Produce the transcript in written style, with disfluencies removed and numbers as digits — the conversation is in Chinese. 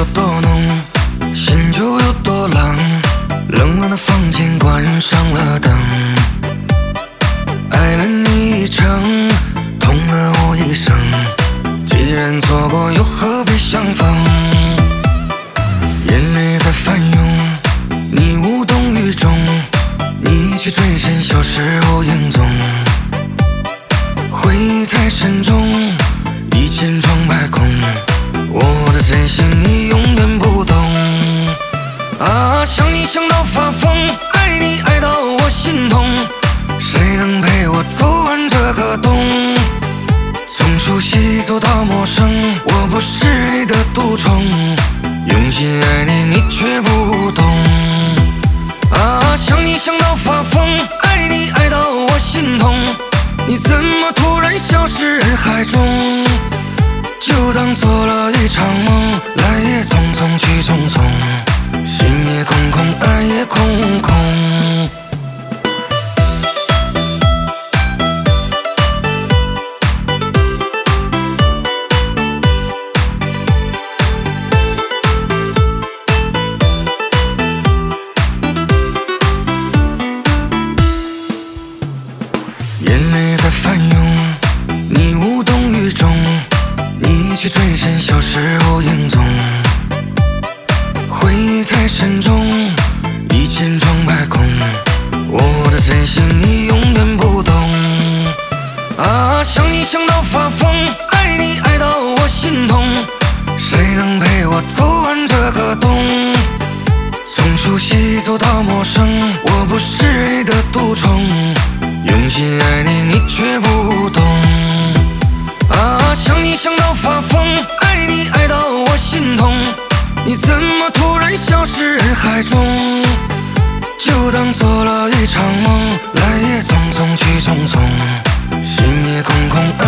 多浓，心就有多冷。冷冷的房间关上了灯，爱了你一程，痛了我一生。既然错过，又何必相逢？眼泪在翻涌，你无动于衷，你却转身消失无影踪。回忆太沉重，一千疮百孔，我的真心你永远不懂。啊，想你想到发疯，爱你爱到我心痛，谁能陪我走完这个冬？从熟悉走到陌生，我不是你的独宠，用心爱你，你却不懂。啊，想你想到发疯，爱你爱到我心痛，你怎么突然消失人海中？就当做了一场梦，来也匆匆去匆匆，心也空空，爱也空空。眼泪在翻涌，你无动于衷，你却转身消失无影踪。回忆太沉重，一千疮百孔，我的真心你永远不懂。啊，想你想到发疯，爱你爱到我心痛，谁能陪我走完这个冬？从熟悉走到陌生，我不是你的独宠，用心爱你，你却不懂。啊，想你想到发疯，爱你爱到我心痛，你怎么突然消失人海中？就当做了一场梦，来也匆匆去匆匆，心也空空。